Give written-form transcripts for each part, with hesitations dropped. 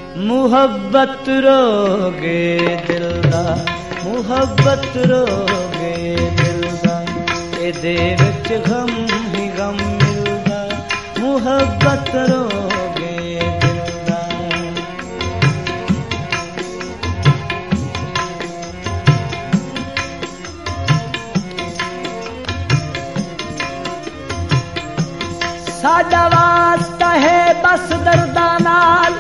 मुहब्बत रोगे दिल दा, मुहब्बत रोगे दिल दा, एदे विच गम ही गम मिलदा, मुहब्बत रोगे दिल दा। साडा वास्ता है बस दर्दा नाल,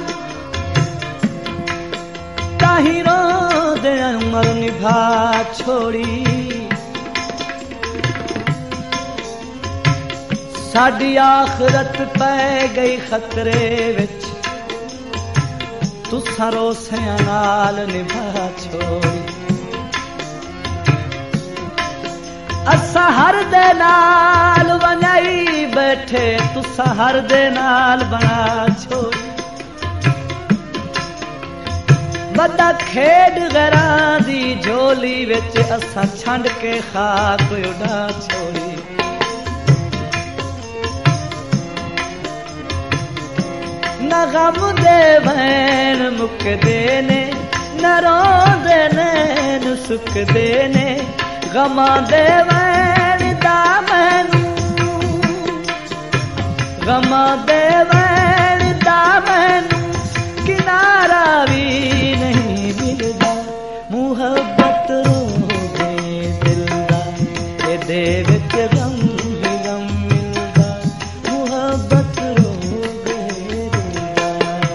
ताही रोंदे उमर निभा छोड़ी। साडी आखरत पै गई खतरे विच, तुसां रोसियां नाल निभा छोड़ी। असां हर दे नाल वञाई बैठे, तुसां हर दे नाल बना छोड़ी। बड़ा खेड गरां दी झोली विच असां छंड के खाक उड़ा छोड़ी। न गम दे वैन मुकदे ने, न रोंदे नैन सुकदे ने, गमां दे वैन दा मैनू, गमां दे वैन दा मैनू किनारा भी नहीं मिलदा। मुहब्बत रोगे दिल दा, एदे विच गम ही गम मिलदा, मुहब्बत रोगे दिल दा।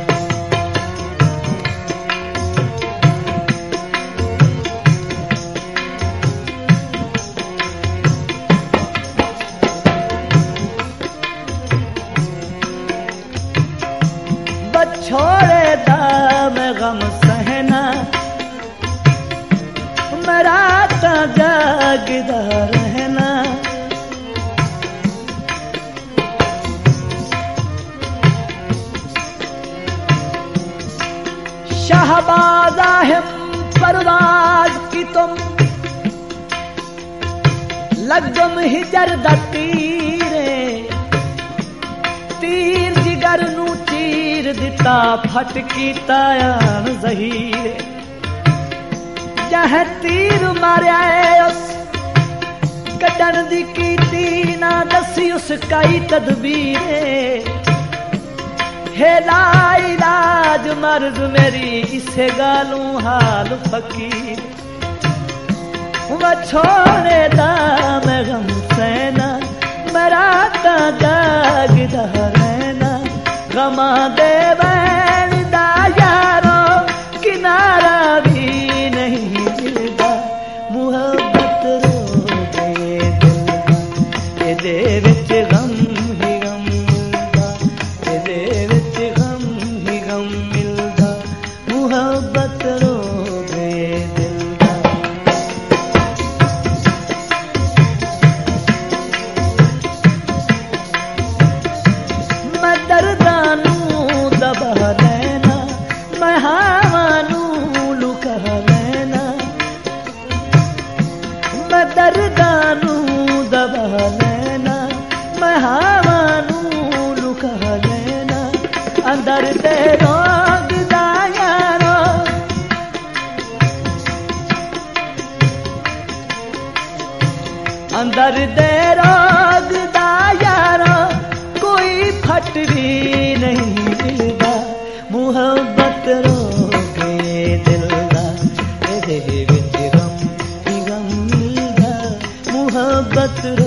छोड़े दा मैं गम सहना, मेरा ता जागदा रहना। शाहबाज हिम परवाज की तुम, लगम हिजर दा तीरे, तीर जिगर नू चीर दिता फट कीता आन ज़हीरे। जह तीर मारिया उस कड्डण दी कीती ना दसी उस काई तदबीरे। हे ला इलाज मर्ज मेरी इसे गालू हाल फकीर। वो छोड़े दा मैं गम सहना, मेरा ता जागदा रहना। गमा दे वैन दा यारो किनारा भी नहीं मिलदा। मुहब्बत रोगे दिल दा, एदे विच गम ही गम मिलदा, एदे विच गम ही गम मिलदा। मुहब्बत रोगे दिल दा। मैं दर्दां नू दबा लेना, मैं हावां नू लुका लेना। मैं दर्दां नू दबा लेना, मैं हावां नू लुका लेना। अंदर दे रोग दा यारो, अंदर दे रोग दा यारो, कोई फट भी नहीं मिलदा। मुहब्बत रोगे दिल दा, एदे विच गम ही गम मिलदा। मुहब्बत